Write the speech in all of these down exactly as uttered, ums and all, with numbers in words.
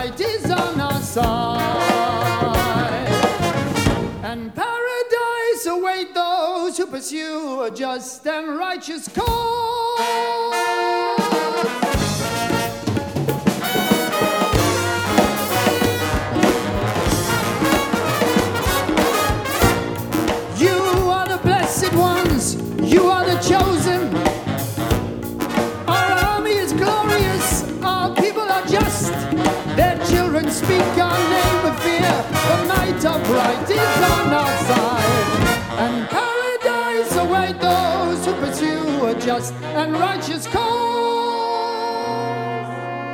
right is on our side. And paradise await those who pursue a just and righteous cause. You are the blessed ones, you are the chosen. Our army is glorious, our people are just. Their children speak our name with fear. The night of right is on our side. And paradise await those who pursue a just and righteous cause.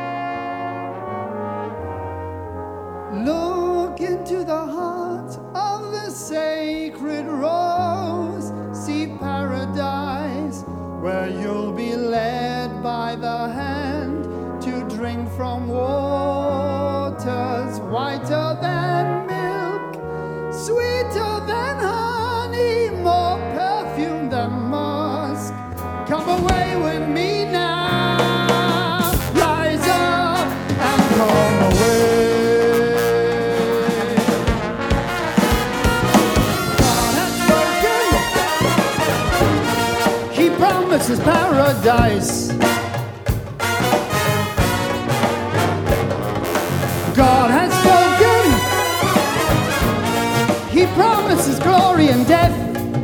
Look into the heart of the sacred rose. See paradise, where you'll be led by the hand to drink from waters whiter than milk, sweeter than honey, more perfume than musk. Come away with me now, rise up and come away. God has spoken, He promises paradise. God has spoken, He promises glory and death.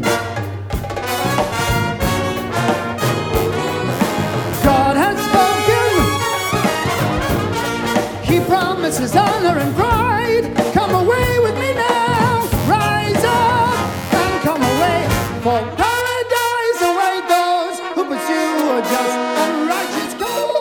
God has spoken, He promises honor and pride. Come away with me now, rise up and come away. For paradise await those who pursue a just and righteous cause.